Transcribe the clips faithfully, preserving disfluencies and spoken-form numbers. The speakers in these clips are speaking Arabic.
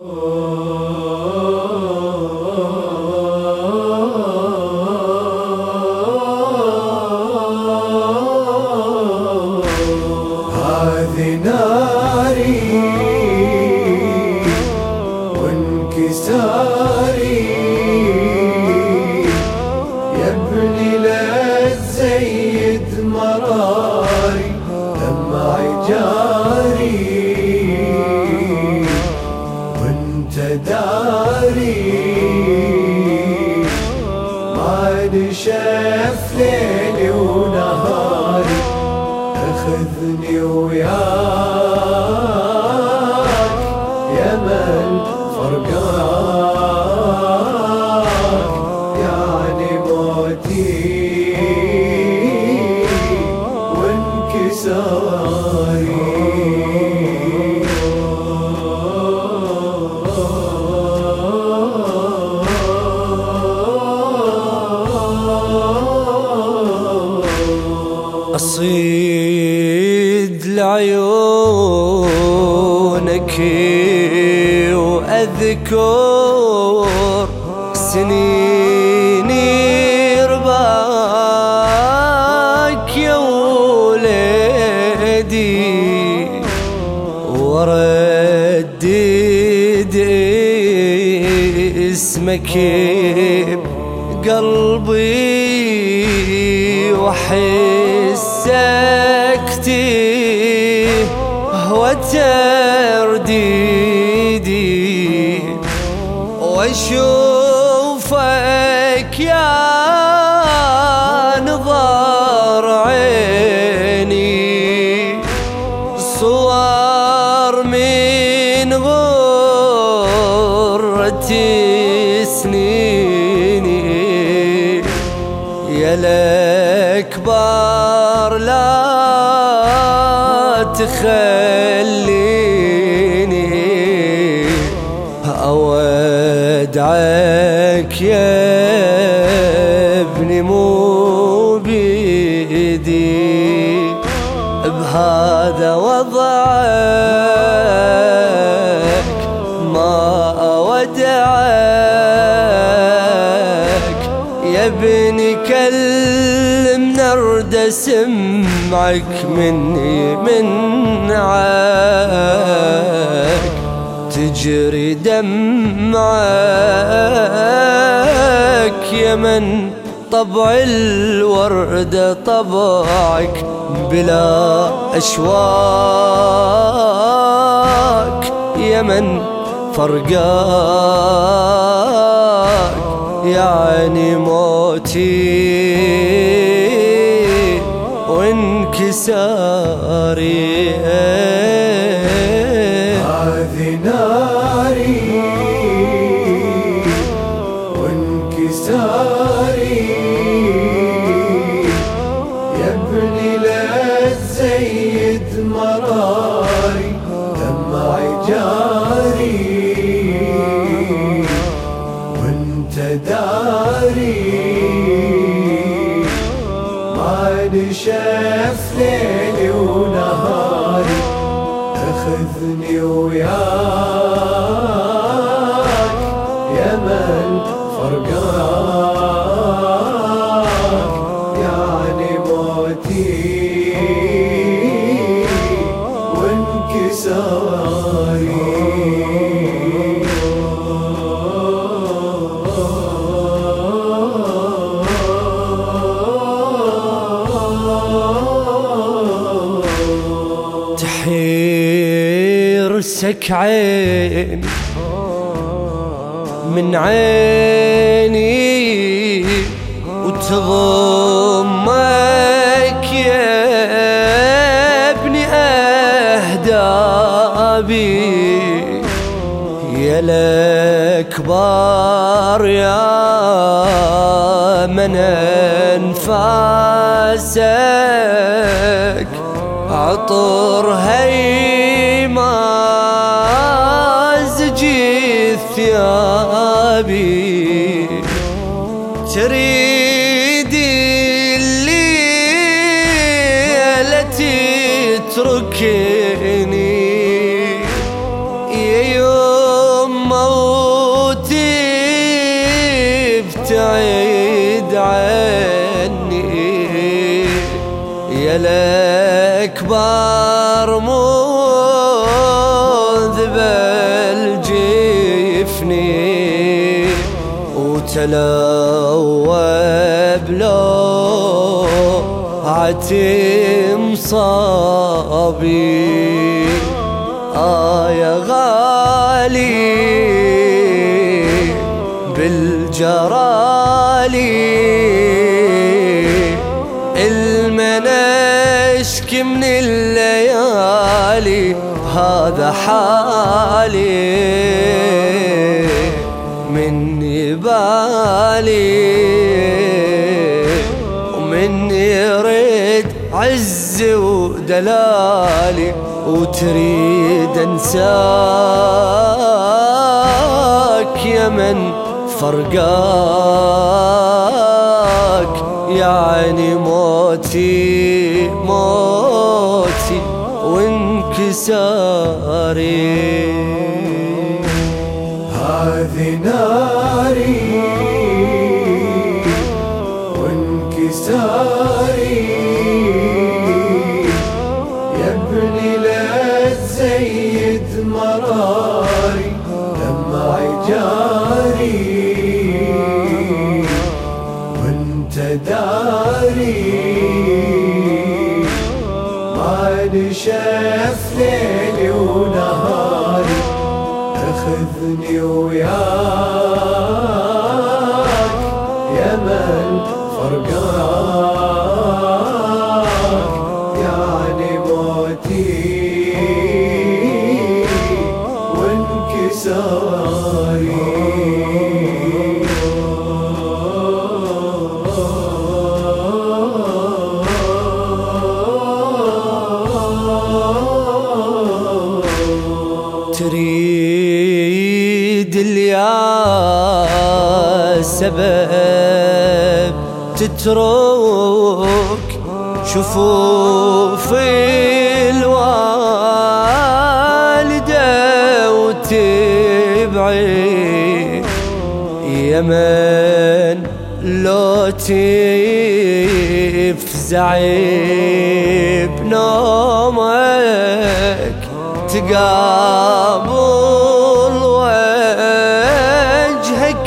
هذه ناري وانكساري يا ابني لا تزيد مراري دمعي جاري وانت داري ما نشف ليلي ونهاري اخذني وياك يا من فرقاك يعني موتي وانكساري أصيد لعيونك وأذكر سنيني رباك يا ولدي وردد اسمك بقلبي وحسك وترديدي واشوفك يا نظر عيني صور من غرة سنيني يا الأكبر لا تخليني أودعك يا ابني مو بيدي بهذا وضعك ما أودعك يا ابني كلمنا ارد اسمعك مني من عاك تجري دمعك يا من طبع الوردة طبعك بلا أشواك يا من فرقاك يعني موتي وانكساري هذه ناري وانكساري يا ابني لا تزيد مراري دمعي جاري وانت داري ما نشف ليلي ونهاري اخذني وياك يا من فرقاك يعني موتي وانكساري تحيرسك عين من عيني وتضمك يا ابني أهدابي يا الأكبر يا من أنفاسك عطر هيما زجي ثيابي تريدي الليلة تتركني يا يوم تبتعد عني يا الأكبر مذبل جفني وتلوب لو عتم صابي آه يا غالي بالجرالي المنشك من الليالي هذا حالي من يبالي ومن يريد عز ودلالي وتريد انساك يا من فرقاك يعني موتي موتي وانكساري هذه ناري وانكساري يا ابني لا تزيد مراري دمعي جاري وانت داري ما نشاف ليلي ونهاري اخذني وياك يا من فرقاك يعني موتي وانكساري تريد اليا سبب تترك شفوف الوالدة وتبعد يا من لو تفزعي بنومك تقابل وجهك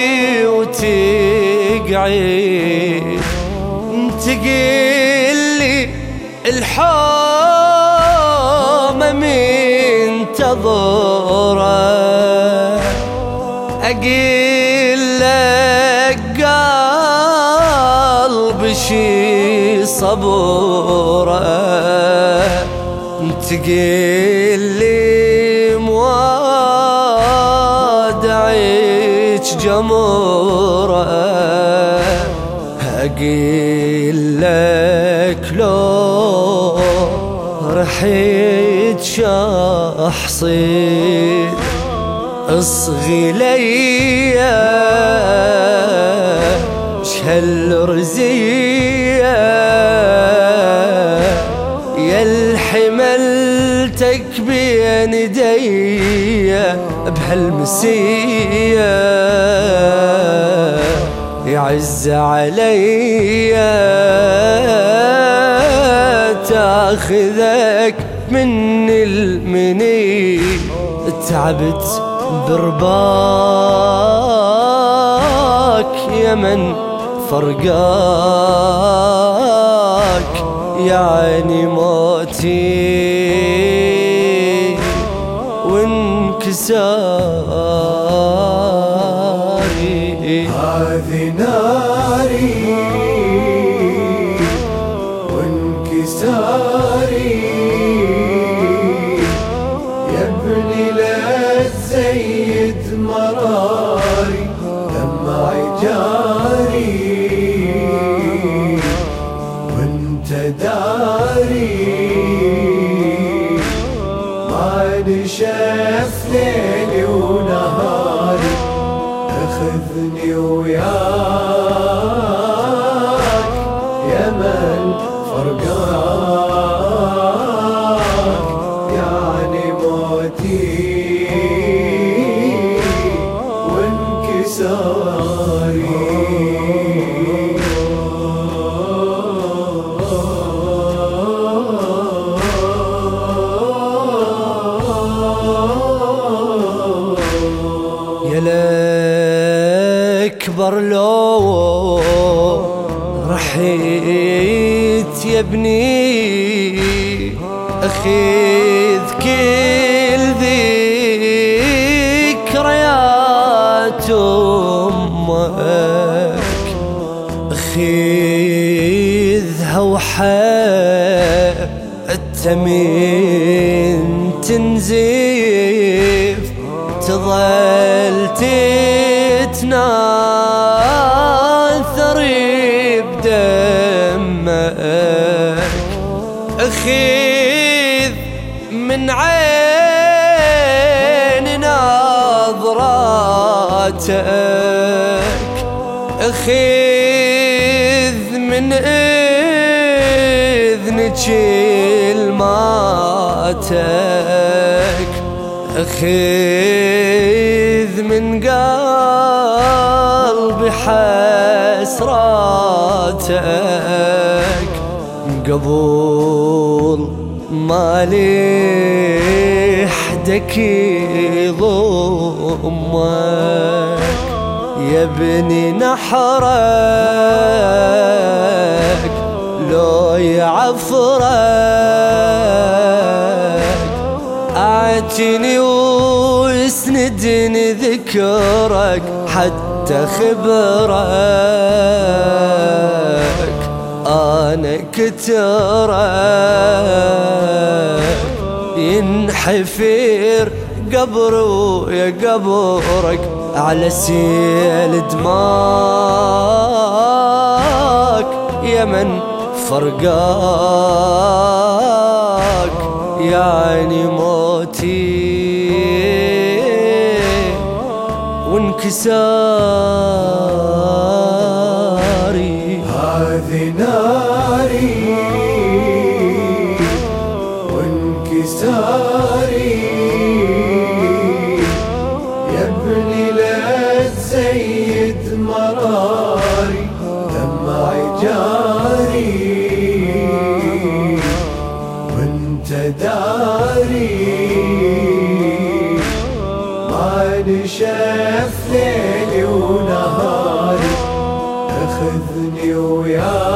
وتقعد تقلي الحوم منتظره أقول لك قلب شي صبره تقول لي موادعك جمره أقول لك لو رحت شخصي اصغي ليا شهالرزية يا الحملتك بين يديا بهالمسية يعز عليا تاخذك من المني تعبت برباك يا من فرقاك يعني موتي وانكساري هذه ناري وانكساري يا ابني لا تزيد مراري دمعي جاري وانت داري ما نشاف ليلي ونهاري اخذني وياك يا من فرقاك يعني موتي اكبر لو رحيت يا ابني اخذ كل ذكريات امك اخذها وحتى من تنزيف تظل تتناثر بدمك اخذ من عين نظراتك اخذ من اذنك كلماتك اخذ من قلبي حسراتك قبول ما لحدك يضمك يا ابني نحرك لو يعفرك اعتني واسندني ذكرك حتى خبرك انا كترك ينحفر قبر يا قبرك على سيل دماك يا من فرقاك يعني موتي وانكساري هذه ناري وانكساري يا ابني لا تزيد مراري دمعي جاري وانت داري ما نشف ليلي ونهاري اخذني وياك